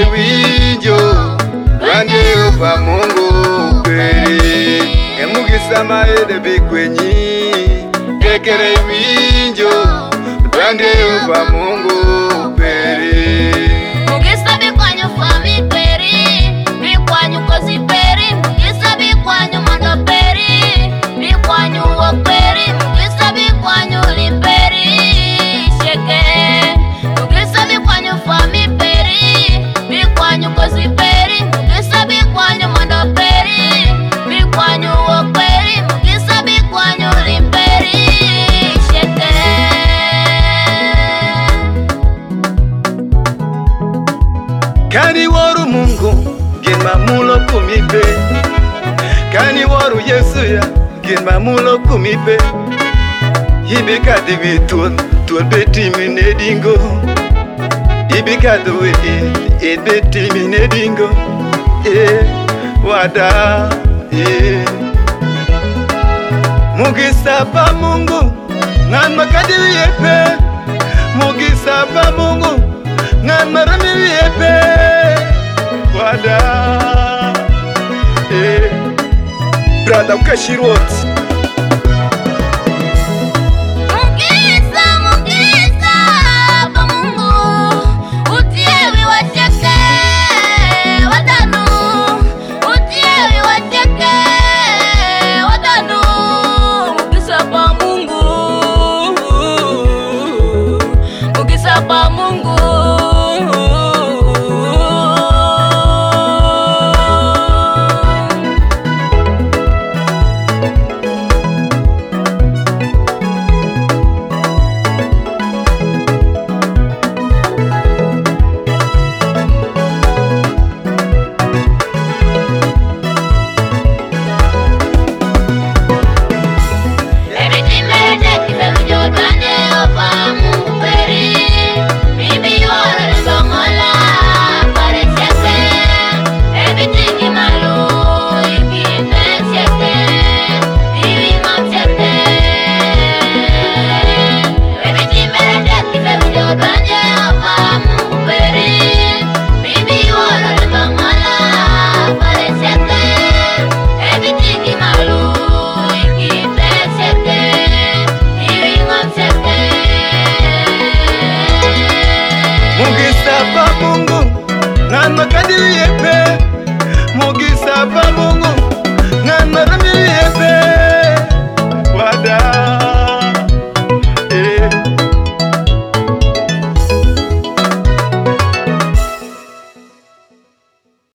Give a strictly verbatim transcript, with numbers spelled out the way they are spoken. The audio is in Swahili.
winjo Rande upa Mungu kweli Emugisa maede bikwenyi Kekere winjo Rande upa Mungu kweli Mugisa bikwanyu fami peri Bikwanyu kozi peri Mugisa bikwanyu mando peri Bikwanyu wa peri Mugisa bikwanyu limperi Sheke Mugisa bikwanyu fami peri Bikwanyu kozi peri Mugisa bikwanyu mando peri Bikwanyu wa peri Mugisa bikwanyu limperi Sheke Kani waru Mungu Gin mamulo kumipe Kani waru Yesu ya Gin mamulo kumipe Ibi kadi vi tuol Tuol beti minedingo Ibi kadi we Ed beti minedingo Eh Wada Eh Mugisa pa Mungu Ngan makadi yepe Mugisa pa Mungu Ngan marami yepe Wada Eh Brother Ukashirot Mugisa, Mugisa pa Mungu Utiewi wacheke Wadanu Utiewi wacheke Wadanu Mugisa pa Mungu Mugisa pa Mungu Mugisa pa Mungu Ngan makadi yepe Mugisa pa Mungu